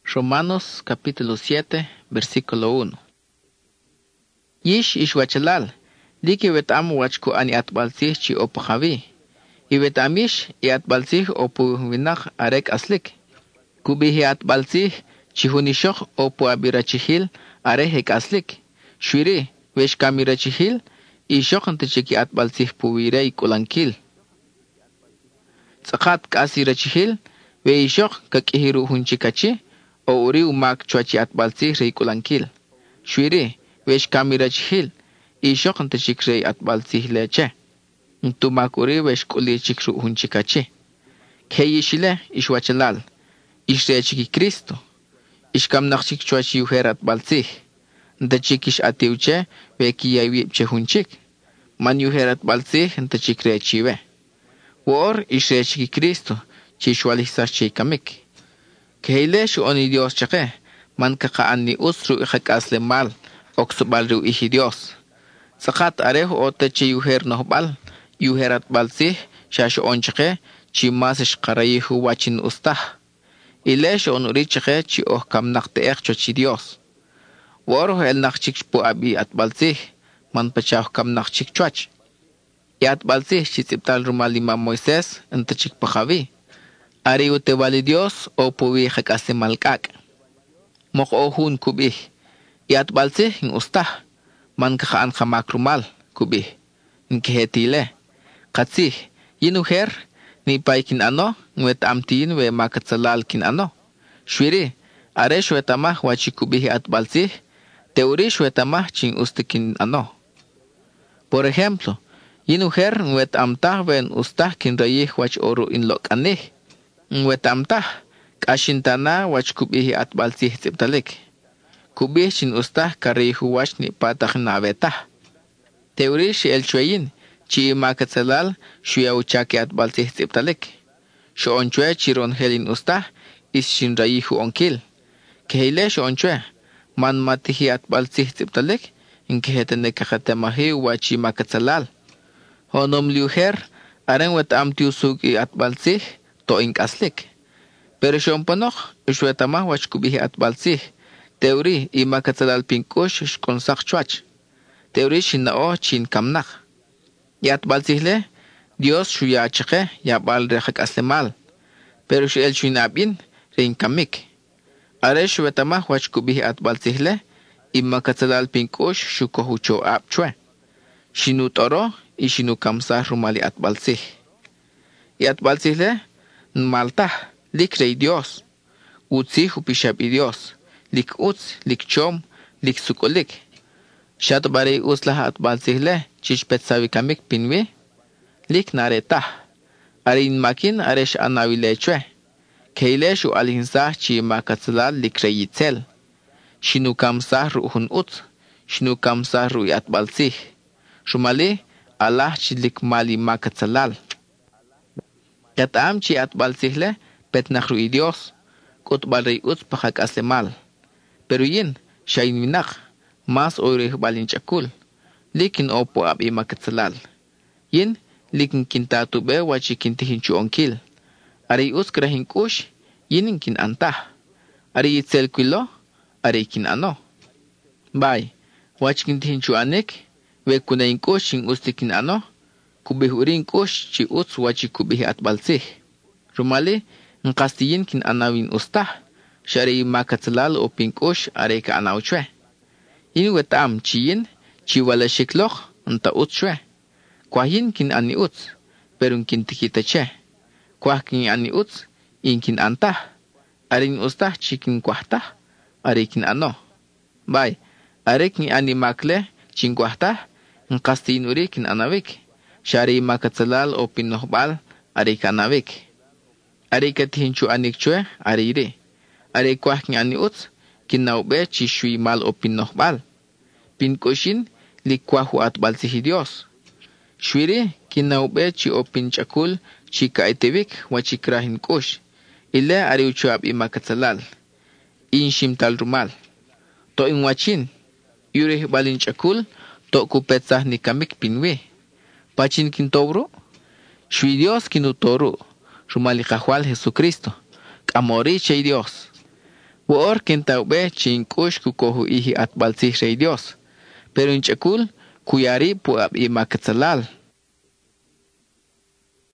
Romanos capítulo 7, versículo 1. Yish ishwachalal, liki wetam wachku ani atbalsih chi opu javi. I wetamish i atbalsih opu winach arek aslik. Kubihi atbalsih chi hunishok opu abirachihil arehek aslik. Shwiri, wesh kamirachihil, ishok antechiki atbalsih puwirei kulankil. Tsakat kasirachihil, we ishok kakihiru hunchikachi, o uri umak chuachi atbalsih rei kulankil. Shwiri, wesh kamirachihil, ishok antechik rei atbalsih leche. Ntumak uri wesh kuli chikru hunchikachi. Keyishile ishwachalal, ishrechiki Cristo. Ishkamnachik chuachi uher atbalsih. Ntachikish atiuche, we kiyawibche hunchik. Man uher atbalsih ntachik rechiwe. Wor ishrechiki Cristo, chishwalisach chikamik. Keile shu oni Dios chake, man kakaan ni usru ikhakasle mal, oksubal ru ihi Dios. Sakat arehu ote chi uher nohbal, uher atbalsih, shashu on chake, chi masish karayihu wachin ustah. Ile shu on uri chake, chi oh kam nakte ekcho chi Dios. Wor el nakchik po abi atbalsih, man pachah kam nakchik chuach. I atbalsih chitiptal rumalima Moises, entachik pajavi. Ari ute wali Dios o puwi hakase malkak. Mok ohun kubih. I atbalsih ng ustah, man kakaan kamak rumal kubih. Nkehetile. Katsih, yinuher, ni pay kin ano, ngwet amtiin we makatsalal kin ano. Shwiri, are shwetamah wachi kubih atbalsih, teori shwetamah ching ustikin ano. Por ejemplo, yinuher ngwet amtah wen ustah kin rayih wach oru inlok anih. Ngwet amtah, kashintana wach kubih atbalsih ziptalik. Kubih chin ustah karihu wach ni patah navetah. Teori shi el chweyin, chi makatsalal shuya uchaki atbalsih ziptalik. Shu onchwe chiron helin ustah, is shin rayihu onkil. Kehile shu onchwe, man matihi atbalsih ziptalik, inkehetene kakatemahi wachi makatsalal. Honom liuher, aren wet amtiusugi atbalsih, to inkaslik. Pero shon panoch, ishwetamah wach kubihi atbalsih. Teori i makatsalal pinkush shkonsak chuach. Teori shinao chin kamnak. Y atbalsihle, Dios shuya chake, yabal rejak aslemal. Pero el shuinabin, rein kamik. Are shwetamah wach kubihi atbalsihle, i makatsalal pinkush shukohucho apchwe. Shinu toro, y shinu kamsah rumali atbalsih. Y atbalsihle, nmaltah, lik rey Dios. Utzih upishab i Dios. Lik utz, lik chom, lik sukolik. Shat barei uslah atbalsihle, chishpetsavi kamik pinwi. Lik naretah. Arin makin aresh anawilechwe. Keilesh u alinsah chi makatsalal lik rey itzel. Shinu kamsah ruhun utz. Shinu kamsah ru atbalsih. Shumali, Allah chilik mali makatsalal. Yatam chi atbalsihle, petnach ru i Dios. Kutbal rey utz pahak aslemal. Pero yin, shayin minach, mas oireh balin chakul. Likin opo ab i makatsalal. Yin, likin kintatube wachi kintihin chuonkil. Ari utz krahin kush, yinin kin antah. Ari itzel kwilo, ari kin ano. Bay, wachi kintihin chuanik, we kunayin kush yin ustikin ano, kubih urin kush chi utz wachi kubih atbalsih. Rumali, nkastiyin kin anawin ustah, shari makatsalal o pinkush are ka anawchwe. Yin wetam chiyin, chi wala shikloch, nta utchwe. Kwahin kin ani utz, perun kin tikitache. Kwah kin ani utz, in kin antah. Arin ustah chikin kwahtah, are kin ano. Bay, are kin ani makle, chin kwahtah, nkastiin uri kin anawik. Shari makatsalal o pinohbal, are ka anawik. Are katihin chu anik chwe, are iri. Are kwah kin ani utz, kin naube chi shui mal o pinohbal. Pinkoshin, likwahu atbalsihi Dios. Shwiri, kin naube chi o pinchakul, chi kaitewik, wachi krahin kush. Ile are uchuab i makatsalal. In shimtal rumal. To in wachin, yurih balin chakul, to kupetsah ni kamik pinwi. Pachin kin tobro? Shwi Dios kin utoru. Rumali kahwal Jesucristo. Amori chay Dios. Woor quintaube chin cush cucoju iji atbalsij rey Dios. Pero in chakul cuyari puab i macatzalal.